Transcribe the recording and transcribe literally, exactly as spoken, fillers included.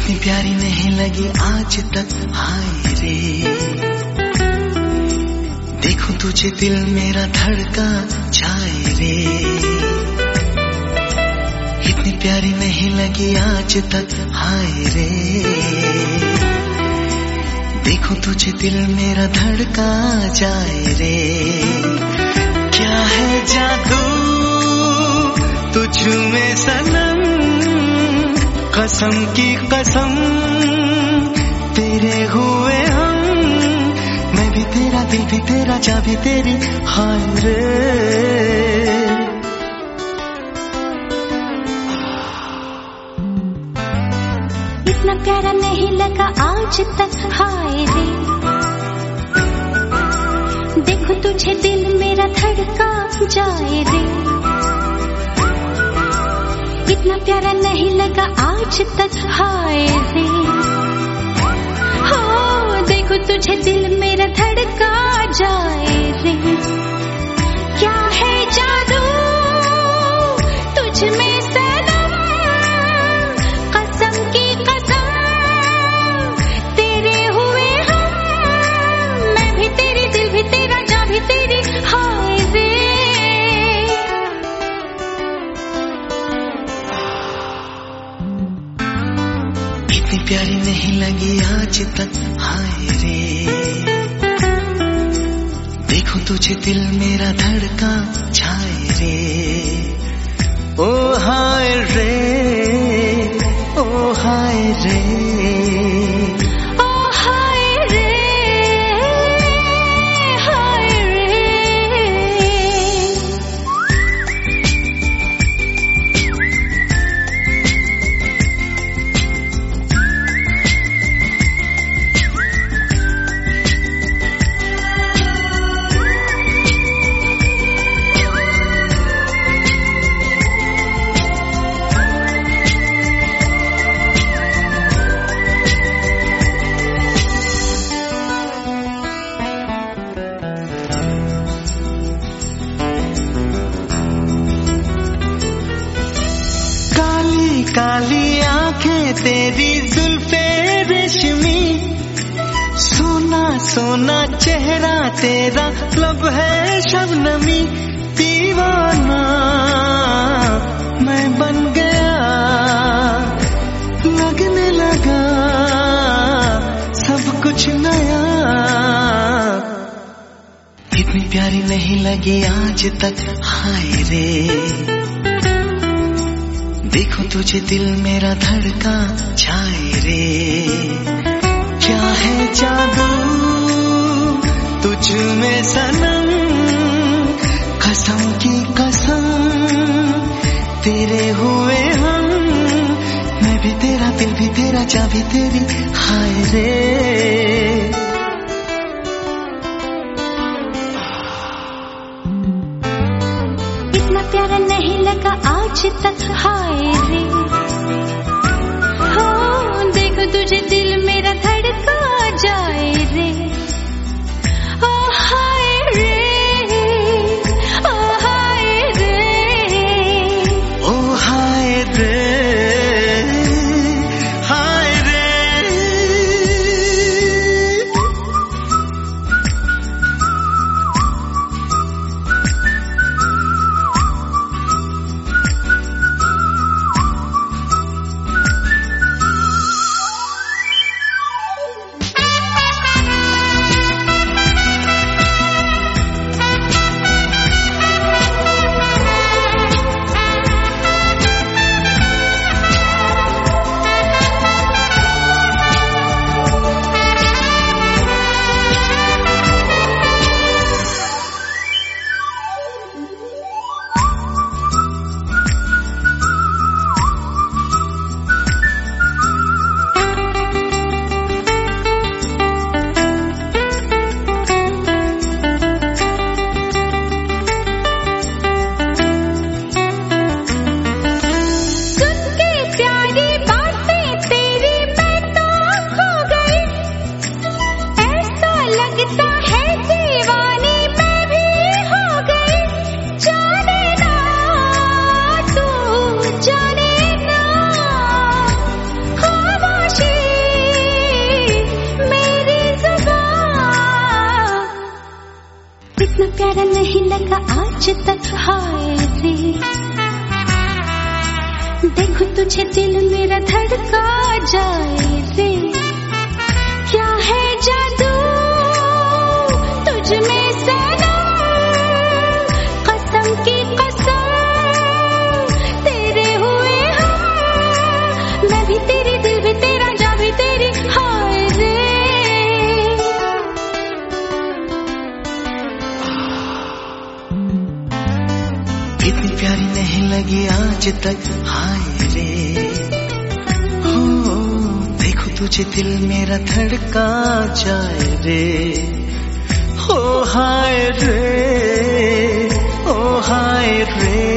इतनी प्यारी नहीं लगी आज तक, हाय रे। देखूं तुझे दिल मेरा धड़का जाए रे। इतनी प्यारी नहीं लगी आज तक, हाय रे। देखूं तुझे दिल मेरा धड़का जाए रे। क्या है जादू तुझ में सनम, कसम की कसम तेरे हुए हम। मैं भी तेरा, दिल भी तेरा, जा भी तेरी, हाय रे। इतना प्यारा नहीं लगा आज तक, हाय रे। देखो तुझे दिल मेरा धड़का जाए रे। इतना प्यारा नहीं लगा आज तक, हाय रे। हो देखो तुझे दिल मेरा धड़का जाए रे। क्या है जादू तुझ में सनम, कसम की कसम तेरे हुए हम। मैं भी तेरी, दिल भी तेरा, जा भी तेरी, हाय रे। इतनी प्यारी नहीं लगी आज तक, हाय रे। देखो तुझे दिल मेरा धड़का जाए रे। ओ हाय रे, ओ हाय रे, ओ हाय रे, हाय रे। काली आंखें तेरी जुल्फे रेशमी, सोना सोना चेहरा तेरा, लब है शबनमी। दीवाना मैं बन गया, लगने लगा सब कुछ नया। इतनी प्यारी नहीं लगी आज तक, हाय रे। देखो तुझे दिल मेरा धड़का जाए रे। क्या है जादू तुझ में सनम, कसम की कसम तेरे हुए हम। मैं भी तेरा, दिल भी तेरा, जा भी तेरी, हाय रे। इतना प्यारा नहीं लगा आज तक, हाय रे। हो देखो तुझे दिल मेरा धड़का जाए रे। ओ हाय रे, ओ हाय रे, ओ हाय रे, हाय रे। नहीं लगा आज तक, हाय रे। देखो तुझे दिल मेरा धड़का जाए रे। क्या है जादू तुझ में सनम, कसम की कसम तेरे हुए हम। मैं भी तेरी, दिल भी तेरा, जा भी तेरी, हाय रे। इतनी प्यारी नहीं लगी आज तक, हाय रे। हो देखो तुझे दिल मेरा धड़का जाए रे। हो हाय रे, ओ हाय रे।